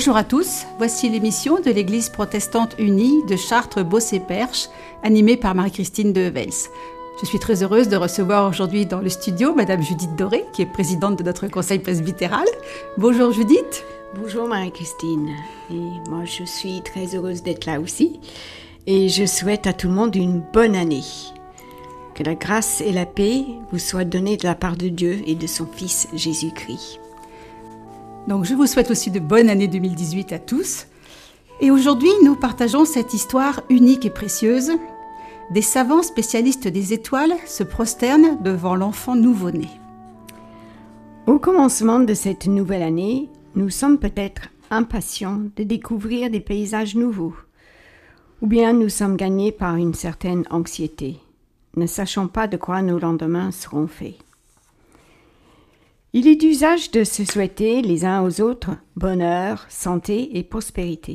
Bonjour à tous, voici l'émission de l'Église protestante unie de Chartres-Beauce-et-Perche, animée par Marie-Christine de Hevels. Je suis très heureuse de recevoir aujourd'hui dans le studio Madame Judith Doré, qui est présidente de notre conseil presbytéral. Bonjour Judith. Bonjour Marie-Christine, et moi je suis très heureuse d'être là aussi, et je souhaite à tout le monde une bonne année. Que la grâce et la paix vous soient données de la part de Dieu et de son Fils Jésus-Christ. Donc je vous souhaite aussi de bonnes années 2018 à tous. Et aujourd'hui, nous partageons cette histoire unique et précieuse. Des savants spécialistes des étoiles se prosternent devant l'enfant nouveau-né. Au commencement de cette nouvelle année, nous sommes peut-être impatients de découvrir des paysages nouveaux. Ou bien nous sommes gagnés par une certaine anxiété, ne sachant pas de quoi nos lendemains seront faits. Il est d'usage de se souhaiter les uns aux autres bonheur, santé et prospérité.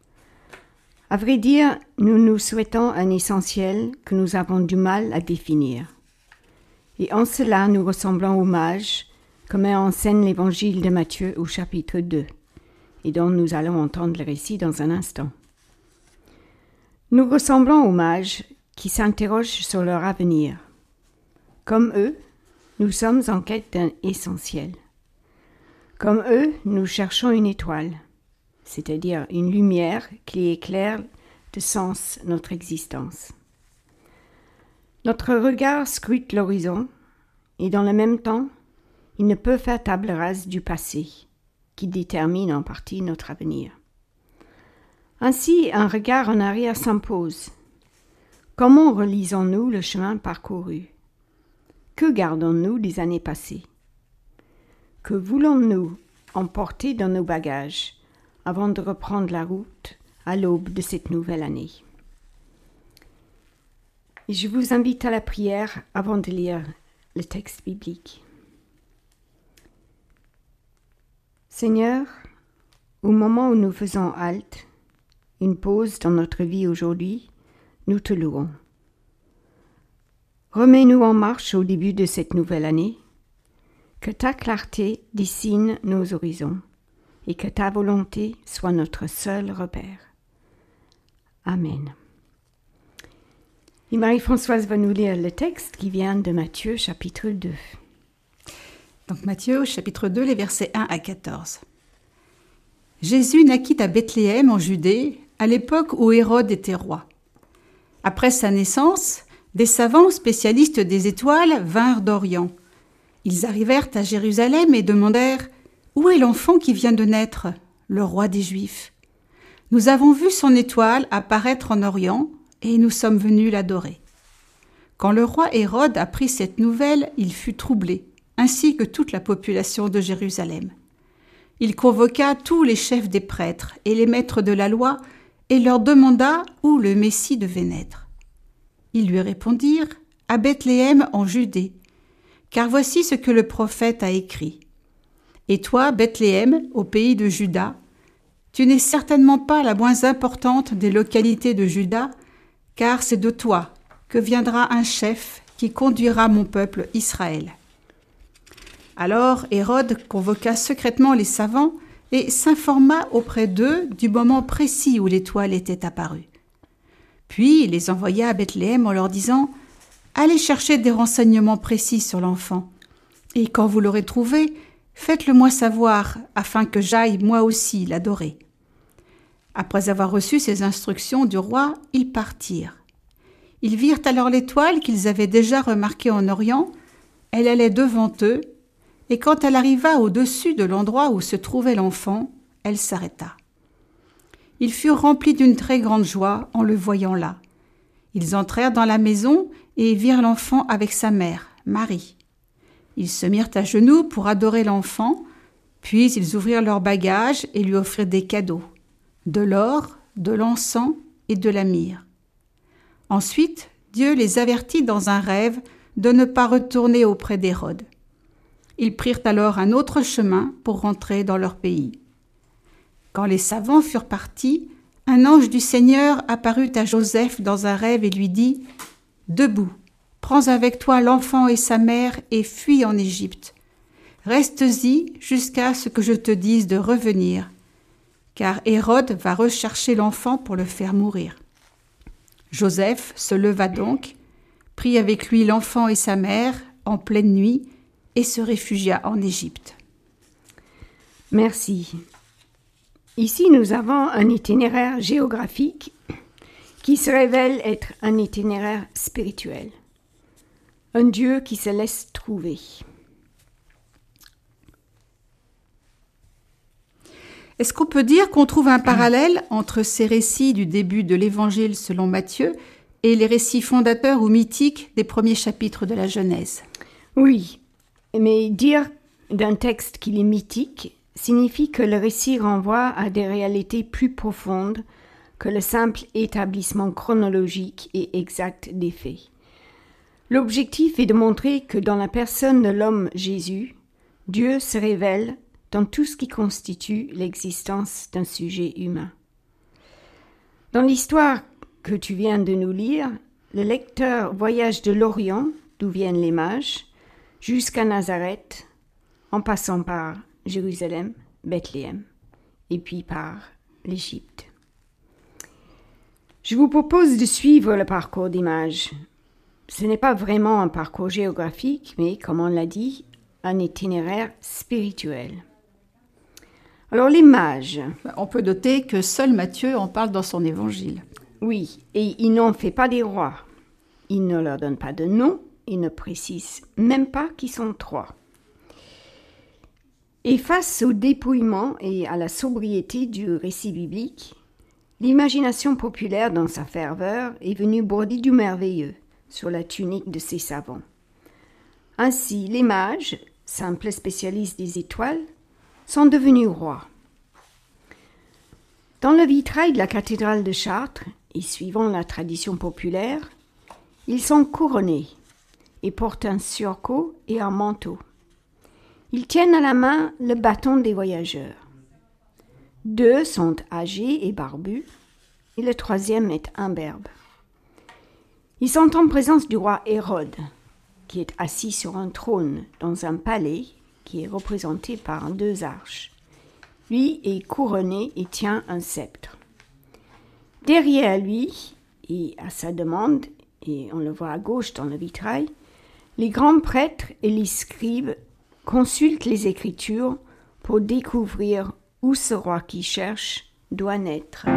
À vrai dire, nous nous souhaitons un essentiel que nous avons du mal à définir. Et en cela, nous ressemblons aux mages, comme met en scène l'évangile de Matthieu au chapitre 2, et dont nous allons entendre le récit dans un instant. Nous ressemblons aux mages qui s'interrogent sur leur avenir. Comme eux, nous sommes en quête d'un essentiel. Comme eux, nous cherchons une étoile, c'est-à-dire une lumière qui éclaire de sens notre existence. Notre regard scrute l'horizon et dans le même temps, il ne peut faire table rase du passé, qui détermine en partie notre avenir. Ainsi, un regard en arrière s'impose. Comment relisons-nous le chemin parcouru ? Que gardons-nous des années passées ? Que voulons-nous emporter dans nos bagages avant de reprendre la route à l'aube de cette nouvelle année ? Et je vous invite à la prière avant de lire le texte biblique. Seigneur, au moment où nous faisons halte, une pause dans notre vie aujourd'hui, nous te louons. Remets-nous en marche au début de cette nouvelle année, que ta clarté dessine nos horizons et que ta volonté soit notre seul repère. Amen. Et Marie-Françoise va nous lire le texte qui vient de Matthieu chapitre 2. Donc Matthieu chapitre 2, les versets 1 à 14. Jésus naquit à Bethléem en Judée, à l'époque où Hérode était roi. Après sa naissance, des savants spécialistes des étoiles vinrent d'Orient. Ils arrivèrent à Jérusalem et demandèrent « Où est l'enfant qui vient de naître, le roi des Juifs ? Nous avons vu son étoile apparaître en Orient et nous sommes venus l'adorer. » Quand le roi Hérode apprit cette nouvelle, il fut troublé, ainsi que toute la population de Jérusalem. Il convoqua tous les chefs des prêtres et les maîtres de la loi et leur demanda où le Messie devait naître. Ils lui répondirent « À Bethléem en Judée, car voici ce que le prophète a écrit. Et toi, Bethléem, au pays de Juda, tu n'es certainement pas la moins importante des localités de Juda, car c'est de toi que viendra un chef qui conduira mon peuple Israël. » Alors Hérode convoqua secrètement les savants et s'informa auprès d'eux du moment précis où l'étoile était apparue. Puis il les envoya à Bethléem en leur disant « Allez chercher des renseignements précis sur l'enfant, et quand vous l'aurez trouvé, faites-le-moi savoir, afin que j'aille moi aussi l'adorer. » Après avoir reçu ces instructions du roi, ils partirent. Ils virent alors l'étoile qu'ils avaient déjà remarquée en Orient. Elle allait devant eux, et quand elle arriva au-dessus de l'endroit où se trouvait l'enfant, elle s'arrêta. Ils furent remplis d'une très grande joie en le voyant là. Ils entrèrent dans la maison et virent l'enfant avec sa mère, Marie. Ils se mirent à genoux pour adorer l'enfant, puis ils ouvrirent leurs bagages et lui offrirent des cadeaux, de l'or, de l'encens et de la myrrhe. Ensuite, Dieu les avertit dans un rêve de ne pas retourner auprès d'Hérode. Ils prirent alors un autre chemin pour rentrer dans leur pays. Quand les savants furent partis, un ange du Seigneur apparut à Joseph dans un rêve et lui dit « Debout, prends avec toi l'enfant et sa mère et fuis en Égypte. Restes-y jusqu'à ce que je te dise de revenir, car Hérode va rechercher l'enfant pour le faire mourir. Joseph se leva donc, prit avec lui l'enfant et sa mère en pleine nuit et se réfugia en Égypte. Merci. Ici, nous avons un itinéraire géographique qui se révèle être un itinéraire spirituel. Un Dieu qui se laisse trouver. Est-ce qu'on peut dire qu'on trouve un parallèle entre ces récits du début de l'Évangile selon Matthieu et les récits fondateurs ou mythiques des premiers chapitres de la Genèse ? Oui, mais dire d'un texte qu'il est mythique signifie que le récit renvoie à des réalités plus profondes que le simple établissement chronologique et exact des faits. L'objectif est de montrer que dans la personne de l'homme Jésus, Dieu se révèle dans tout ce qui constitue l'existence d'un sujet humain. Dans l'histoire que tu viens de nous lire, le lecteur voyage de l'Orient, d'où viennent les mages, jusqu'à Nazareth, en passant par Jérusalem, Bethléem, et puis par l'Égypte. Je vous propose de suivre le parcours des mages. Ce n'est pas vraiment un parcours géographique, mais, comme on l'a dit, un itinéraire spirituel. Alors, les mages. On peut noter que seul Matthieu en parle dans son évangile. Oui, et il n'en fait pas des rois. Il ne leur donne pas de nom, il ne précise même pas qu'ils sont trois. Et face au dépouillement et à la sobriété du récit biblique, l'imagination populaire dans sa ferveur est venue broder du merveilleux sur la tunique de ces savants. Ainsi, les mages, simples spécialistes des étoiles, sont devenus rois. Dans le vitrail de la cathédrale de Chartres, et suivant la tradition populaire, ils sont couronnés et portent un surcot et un manteau. Ils tiennent à la main le bâton des voyageurs. 2 sont âgés et barbus, et le 3e est imberbe. Ils sont en présence du roi Hérode, qui est assis sur un trône dans un palais qui est représenté par 2 arches. Lui est couronné et tient un sceptre. Derrière lui, et à sa demande, et on le voit à gauche dans le vitrail, les grands prêtres et les scribes consultent les Écritures pour découvrir où ce roi qui cherche doit naître.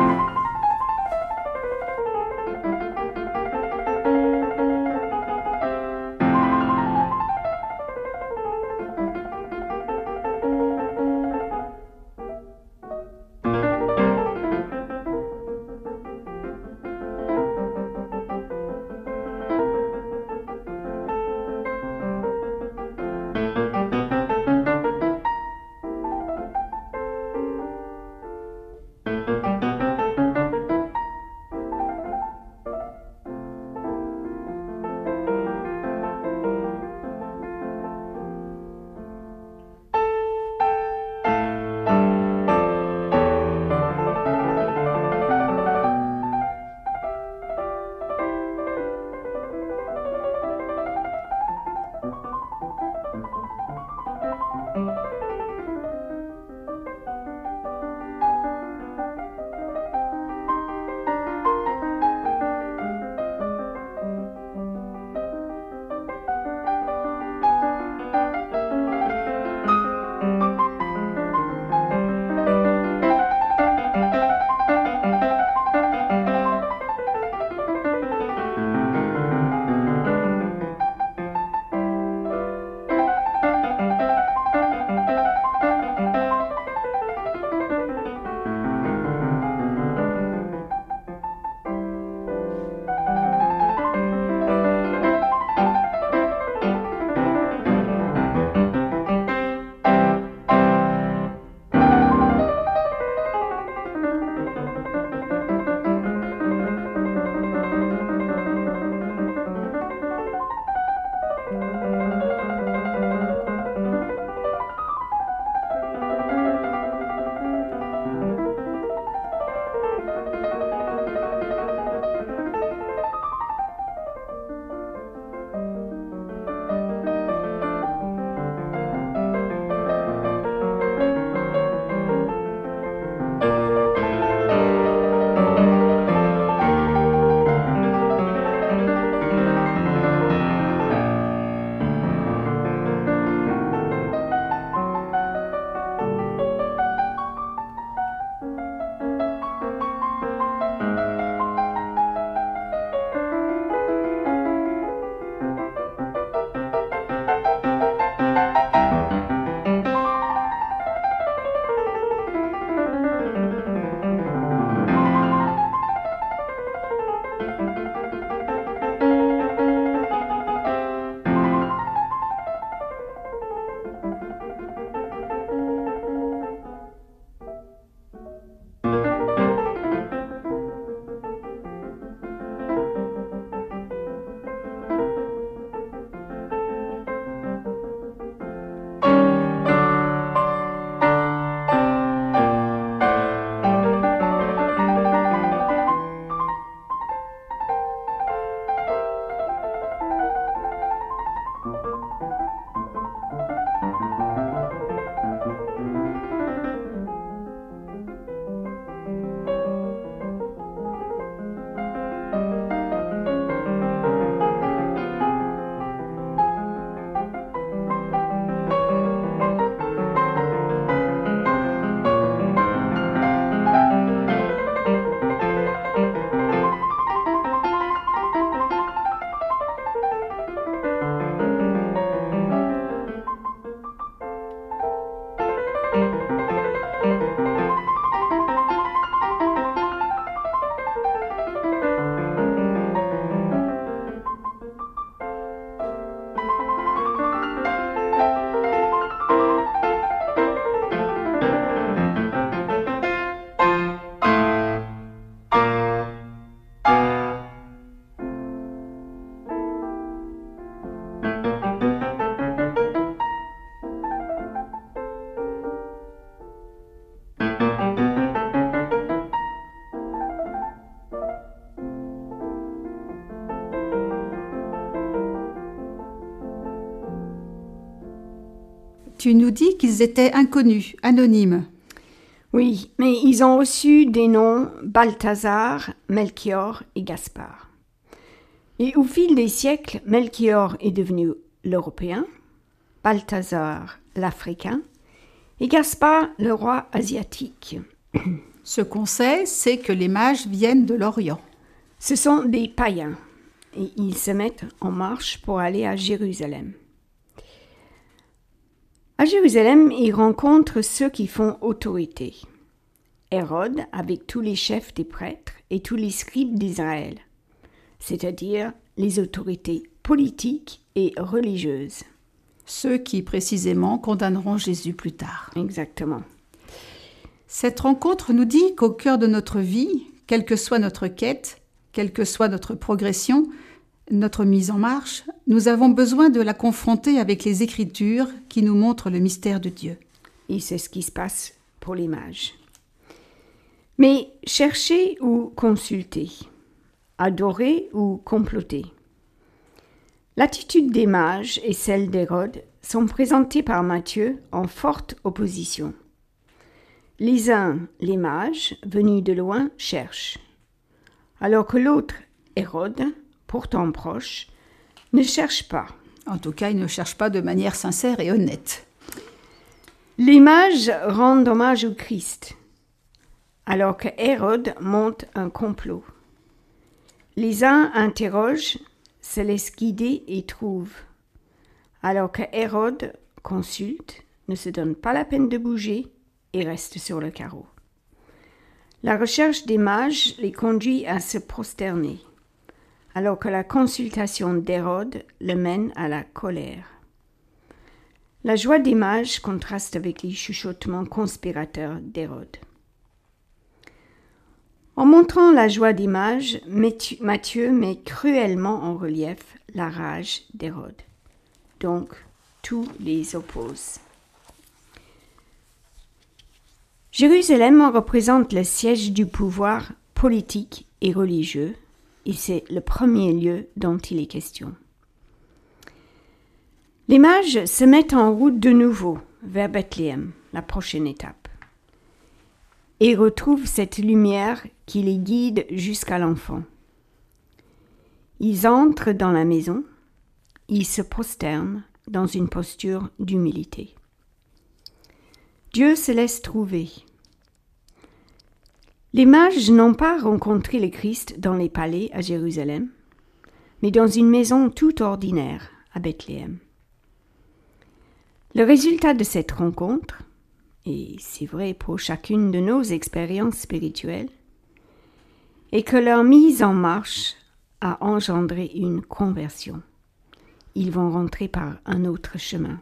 Tu nous dis qu'ils étaient inconnus, anonymes. Oui, mais ils ont reçu des noms Balthazar, Melchior et Gaspard. Et au fil des siècles, Melchior est devenu l'Européen, Balthazar l'Africain et Gaspard le roi asiatique. Ce qu'on sait, c'est que les mages viennent de l'Orient. Ce sont des païens et ils se mettent en marche pour aller à Jérusalem. À Jérusalem, ils rencontrent ceux qui font autorité. Hérode avec tous les chefs des prêtres et tous les scribes d'Israël, c'est-à-dire les autorités politiques et religieuses. Ceux qui, précisément, condamneront Jésus plus tard. Exactement. Cette rencontre nous dit qu'au cœur de notre vie, quelle que soit notre quête, quelle que soit notre progression, notre mise en marche, nous avons besoin de la confronter avec les Écritures qui nous montrent le mystère de Dieu. Et c'est ce qui se passe pour les mages. Mais chercher ou consulter, adorer ou comploter. L'attitude des mages et celle d'Hérode sont présentées par Matthieu en forte opposition. Les uns, les mages, venus de loin, cherchent, alors que l'autre, Hérode, pourtant proche, ne cherche pas. En tout cas, ils ne cherchent pas de manière sincère et honnête. Les mages rendent hommage au Christ, alors que Hérode monte un complot. Les uns interrogent, se laissent guider et trouvent, alors que Hérode consulte, ne se donne pas la peine de bouger et reste sur le carreau. La recherche des mages les conduit à se prosterner, alors que la consultation d'Hérode le mène à la colère. La joie des mages contraste avec les chuchotements conspirateurs d'Hérode. En montrant la joie des mages, Matthieu met cruellement en relief la rage d'Hérode. Donc, tout les oppose. Jérusalem représente le siège du pouvoir politique et religieux, et c'est le premier lieu dont il est question. Les mages se mettent en route de nouveau vers Bethléem, la prochaine étape, et retrouvent cette lumière qui les guide jusqu'à l'enfant. Ils entrent dans la maison, ils se prosternent dans une posture d'humilité. Dieu se laisse trouver. Les mages n'ont pas rencontré le Christ dans les palais à Jérusalem, mais dans une maison tout ordinaire à Bethléem. Le résultat de cette rencontre, et c'est vrai pour chacune de nos expériences spirituelles, est que leur mise en marche a engendré une conversion. Ils vont rentrer par un autre chemin.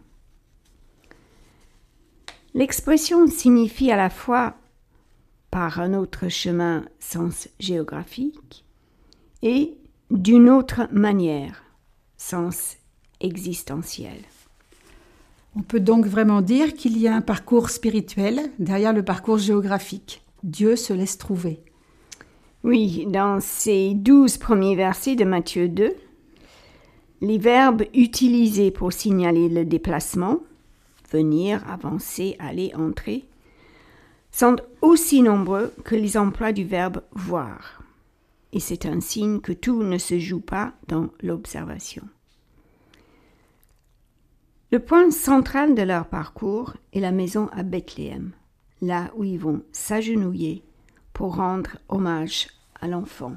L'expression signifie à la fois par un autre chemin sens géographique et d'une autre manière sens existentiel. On peut donc vraiment dire qu'il y a un parcours spirituel derrière le parcours géographique. Dieu se laisse trouver. Oui, dans ces 12 premiers versets de Matthieu 2, les verbes utilisés pour signaler le déplacement, venir, avancer, aller, entrer, sont aussi nombreux que les emplois du verbe voir. Et c'est un signe que tout ne se joue pas dans l'observation. Le point central de leur parcours est la maison à Bethléem, là où ils vont s'agenouiller pour rendre hommage à l'enfant.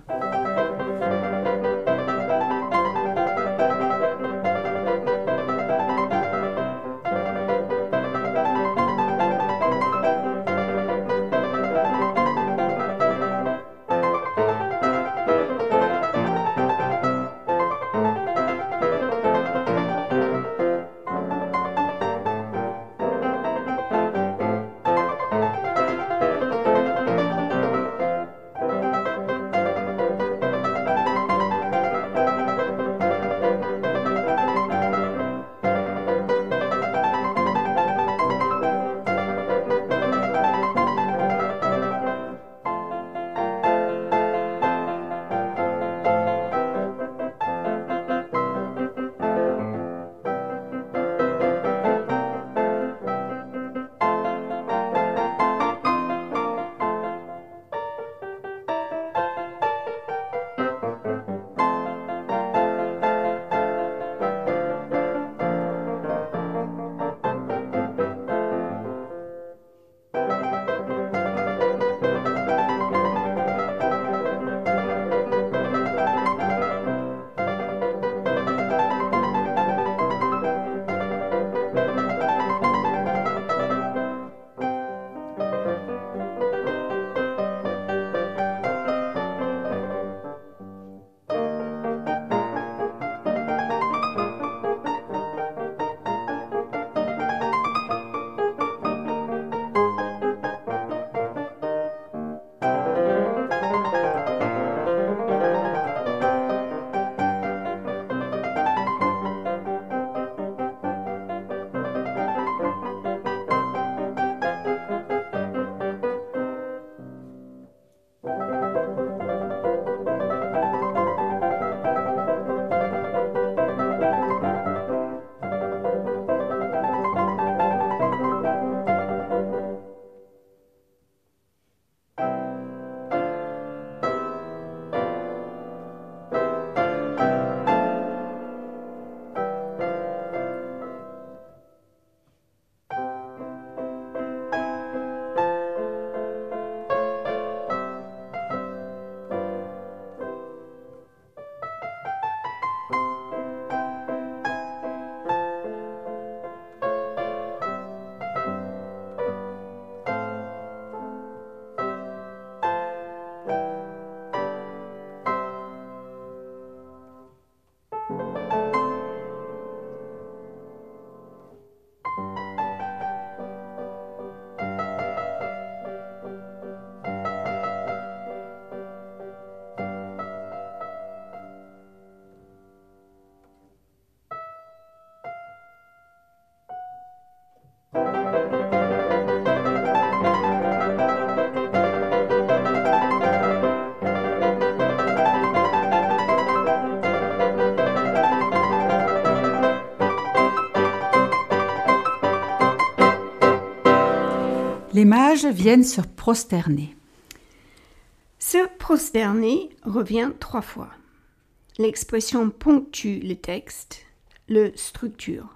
Les mages viennent se prosterner. Se prosterner revient 3 fois. L'expression ponctue le texte, le structure.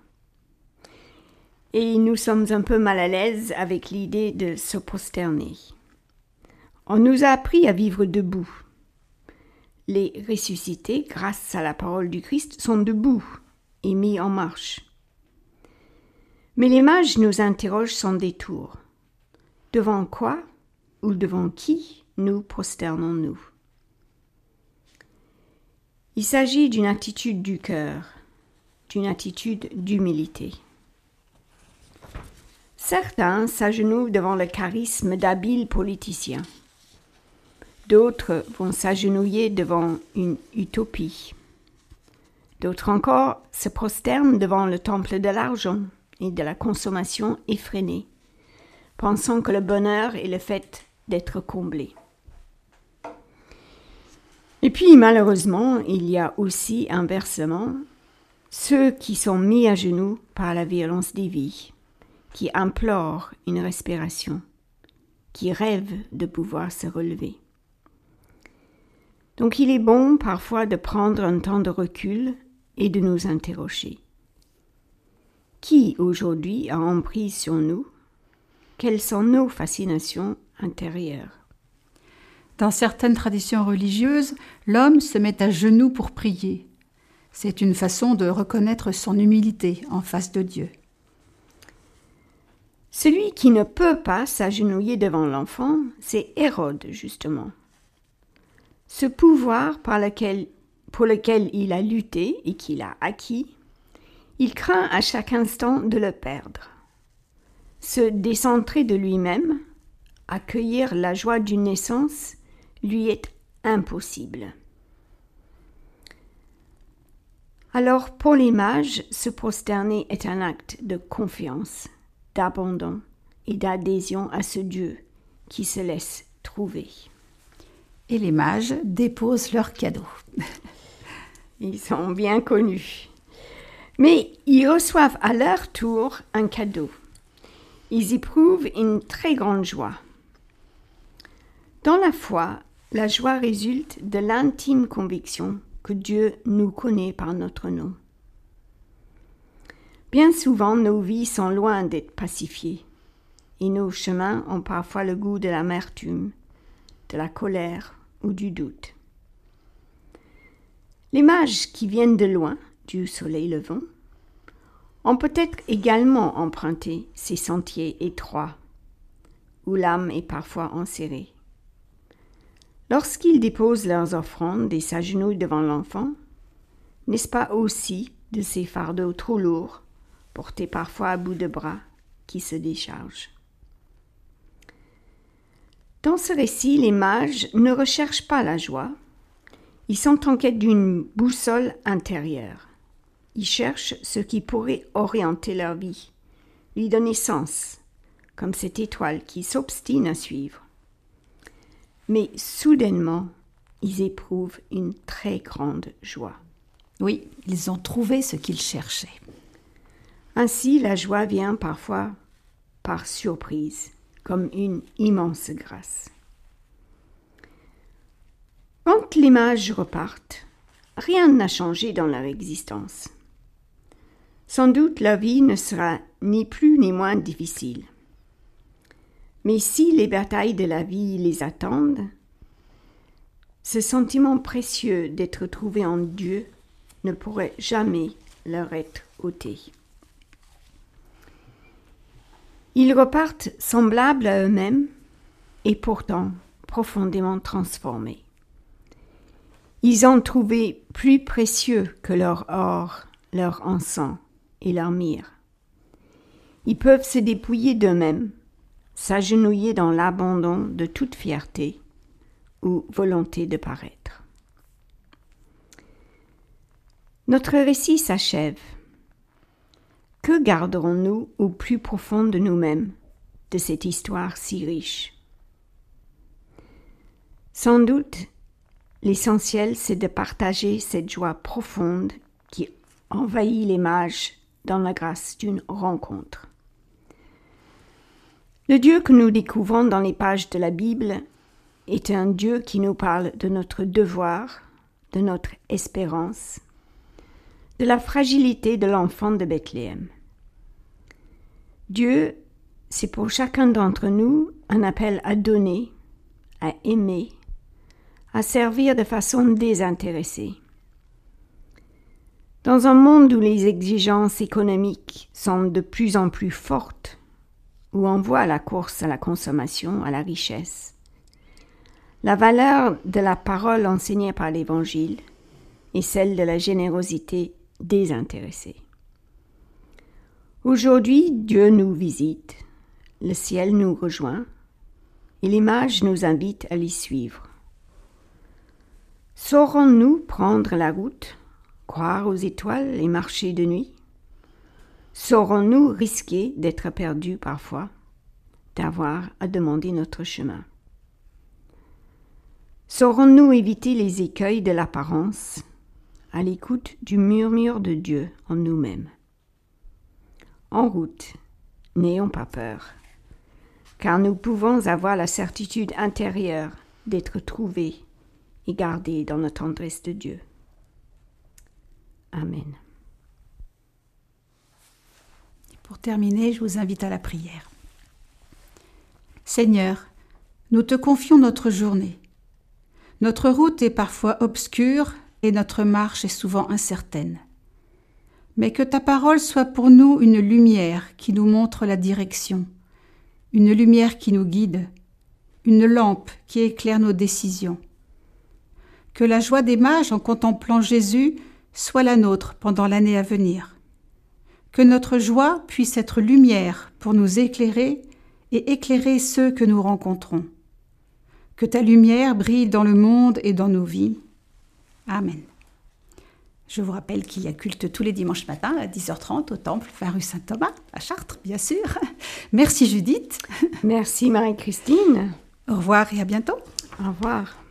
Et nous sommes un peu mal à l'aise avec l'idée de se prosterner. On nous a appris à vivre debout. Les ressuscités, grâce à la parole du Christ, sont debout et mis en marche. Mais les mages nous interrogent sans détour. Devant quoi ou devant qui nous prosternons-nous? Il s'agit d'une attitude du cœur, d'une attitude d'humilité. Certains s'agenouillent devant le charisme d'habiles politiciens. D'autres vont s'agenouiller devant une utopie. D'autres encore se prosternent devant le temple de l'argent et de la consommation effrénée, pensant que le bonheur est le fait d'être comblé. Et puis, malheureusement, il y a aussi inversement ceux qui sont mis à genoux par la violence des vies, qui implorent une respiration, qui rêvent de pouvoir se relever. Donc il est bon parfois de prendre un temps de recul et de nous interroger. Qui aujourd'hui a emprise sur nous? Quelles sont nos fascinations intérieures? Dans certaines traditions religieuses, l'homme se met à genoux pour prier. C'est une façon de reconnaître son humilité en face de Dieu. Celui qui ne peut pas s'agenouiller devant l'enfant, c'est Hérode, justement. Ce pouvoir pour lequel il a lutté et qu'il a acquis, il craint à chaque instant de le perdre. Se décentrer de lui-même, accueillir la joie d'une naissance, lui est impossible. Alors, pour les mages, se prosterner est un acte de confiance, d'abandon et d'adhésion à ce Dieu qui se laisse trouver. Et les mages déposent leurs cadeaux. Ils sont bien connus. Mais ils reçoivent à leur tour un cadeau. Ils éprouvent une très grande joie. Dans la foi, la joie résulte de l'intime conviction que Dieu nous connaît par notre nom. Bien souvent, nos vies sont loin d'être pacifiées et nos chemins ont parfois le goût de l'amertume, de la colère ou du doute. Les mages qui viennent de loin, du soleil levant, ont peut-être également emprunté ces sentiers étroits où l'âme est parfois enserrée. Lorsqu'ils déposent leurs offrandes et s'agenouillent devant l'enfant, n'est-ce pas aussi de ces fardeaux trop lourds, portés parfois à bout de bras, qui se déchargent? Dans ce récit, les mages ne recherchent pas la joie. Ils sont en quête d'une boussole intérieure. Ils cherchent ce qui pourrait orienter leur vie, lui donner sens, comme cette étoile qui s'obstine à suivre. Mais soudainement, ils éprouvent une très grande joie. Oui, ils ont trouvé ce qu'ils cherchaient. Ainsi, la joie vient parfois par surprise, comme une immense grâce. Quand les mages repartent, rien n'a changé dans leur existence. Sans doute la vie ne sera ni plus ni moins difficile. Mais si les batailles de la vie les attendent, ce sentiment précieux d'être trouvé en Dieu ne pourrait jamais leur être ôté. Ils repartent semblables à eux-mêmes et pourtant profondément transformés. Ils ont trouvé plus précieux que leur or, leur encens et leur myrrhe. Ils peuvent se dépouiller d'eux-mêmes, s'agenouiller dans l'abandon de toute fierté ou volonté de paraître. Notre récit s'achève. Que garderons-nous au plus profond de nous-mêmes de cette histoire si riche? Sans doute, l'essentiel, c'est de partager cette joie profonde qui envahit les mages dans la grâce d'une rencontre. Le Dieu que nous découvrons dans les pages de la Bible est un Dieu qui nous parle de notre devoir, de notre espérance, de la fragilité de l'enfant de Bethléem. Dieu, c'est pour chacun d'entre nous un appel à donner, à aimer, à servir de façon désintéressée. Dans un monde où les exigences économiques sont de plus en plus fortes, où on voit la course à la consommation, à la richesse, la valeur de la parole enseignée par l'Évangile est celle de la générosité désintéressée. Aujourd'hui, Dieu nous visite, le ciel nous rejoint et l'image nous invite à l'y suivre. Saurons-nous prendre la route, croire aux étoiles et marcher de nuit? Saurons-nous risquer d'être perdus parfois, d'avoir à demander notre chemin? Saurons-nous éviter les écueils de l'apparence, à l'écoute du murmure de Dieu en nous-mêmes? En route, n'ayons pas peur, car nous pouvons avoir la certitude intérieure d'être trouvés et gardés dans la tendresse de Dieu. Amen. Pour terminer, je vous invite à la prière. Seigneur, nous te confions notre journée. Notre route est parfois obscure et notre marche est souvent incertaine. Mais que ta parole soit pour nous une lumière qui nous montre la direction, une lumière qui nous guide, une lampe qui éclaire nos décisions. Que la joie des mages en contemplant Jésus soit la nôtre pendant l'année à venir. Que notre joie puisse être lumière pour nous éclairer et éclairer ceux que nous rencontrons. Que ta lumière brille dans le monde et dans nos vies. Amen. Je vous rappelle qu'il y a culte tous les dimanches matins à 10h30 au temple, 20 rue Saint-Thomas, à Chartres, bien sûr. Merci Judith. Merci Marie-Christine. Au revoir et à bientôt. Au revoir.